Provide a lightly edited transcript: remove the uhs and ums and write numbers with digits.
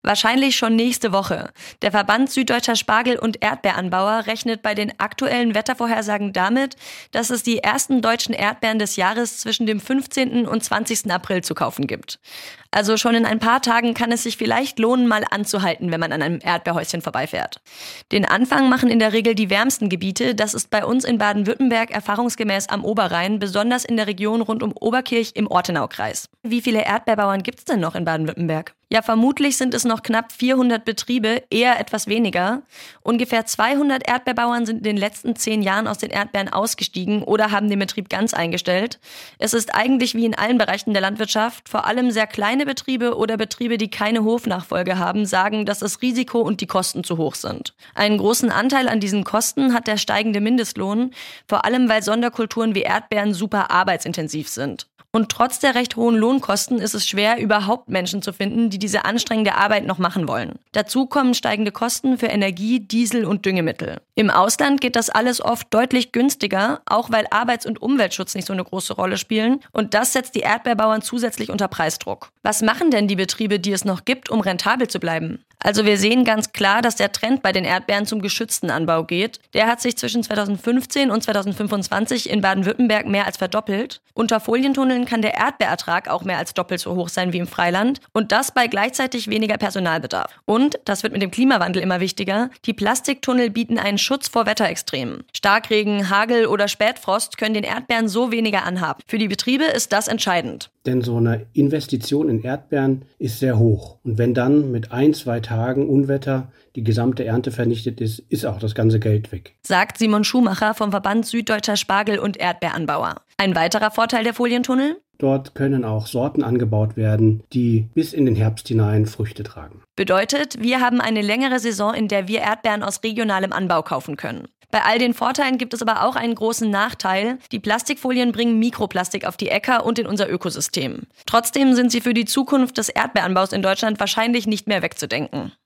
Wahrscheinlich schon nächste Woche. Der Verband Süddeutscher Spargel- und Erdbeeranbauer rechnet bei den aktuellen Wettervorhersagen damit, dass es die ersten deutschen Erdbeeren des Jahres zwischen dem 15. und 20. April zu kaufen gibt. Also schon in ein paar Tagen kann es sich vielleicht lohnen, mal anzuhalten, wenn man an einem Erdbeerhäuschen vorbeifährt. Den Anfang machen in der Regel die wärmsten Gebiete. Das ist bei uns in Baden-Württemberg erfahrungsgemäß am Oberrhein, besonders in der Region rund um Oberkirch im Ortenaukreis. Wie viele Erdbeerbauern gibt's denn noch in Baden-Württemberg? Ja, vermutlich sind es noch knapp 400 Betriebe, eher etwas weniger. Ungefähr 200 Erdbeerbauern sind in den letzten 10 Jahren aus den Erdbeeren ausgestiegen oder haben den Betrieb ganz eingestellt. Es ist eigentlich wie in allen Bereichen der Landwirtschaft, vor allem sehr kleine Betriebe oder Betriebe, die keine Hofnachfolge haben, sagen, dass das Risiko und die Kosten zu hoch sind. Einen großen Anteil an diesen Kosten hat der steigende Mindestlohn, vor allem weil Sonderkulturen wie Erdbeeren super arbeitsintensiv sind. Und trotz der recht hohen Lohnkosten ist es schwer, überhaupt Menschen zu finden, die diese anstrengende Arbeit noch machen wollen. Dazu kommen steigende Kosten für Energie, Diesel und Düngemittel. Im Ausland geht das alles oft deutlich günstiger, auch weil Arbeits- und Umweltschutz nicht so eine große Rolle spielen. Und das setzt die Erdbeerbauern zusätzlich unter Preisdruck. Was machen denn die Betriebe, die es noch gibt, um rentabel zu bleiben? Also wir sehen ganz klar, dass der Trend bei den Erdbeeren zum geschützten Anbau geht. Der hat sich zwischen 2015 und 2025 in Baden-Württemberg mehr als verdoppelt. Unter Folientunneln kann der Erdbeerertrag auch mehr als doppelt so hoch sein wie im Freiland. Und das bei gleichzeitig weniger Personalbedarf. Und, das wird mit dem Klimawandel immer wichtiger, die Plastiktunnel bieten einen Schutz vor Wetterextremen. Starkregen, Hagel oder Spätfrost können den Erdbeeren so weniger anhaben. Für die Betriebe ist das entscheidend. Denn so eine Investition in Erdbeeren ist sehr hoch. Und wenn dann mit 1-2 Tagen Unwetter die gesamte Ernte vernichtet ist, ist auch das ganze Geld weg. Sagt Simon Schumacher vom Verband Süddeutscher Spargel- und Erdbeeranbauer. Ein weiterer Vorteil der Folientunnel? Dort können auch Sorten angebaut werden, die bis in den Herbst hinein Früchte tragen. Bedeutet, wir haben eine längere Saison, in der wir Erdbeeren aus regionalem Anbau kaufen können. Bei all den Vorteilen gibt es aber auch einen großen Nachteil. Die Plastikfolien bringen Mikroplastik auf die Äcker und in unser Ökosystem. Trotzdem sind sie für die Zukunft des Erdbeeranbaus in Deutschland wahrscheinlich nicht mehr wegzudenken.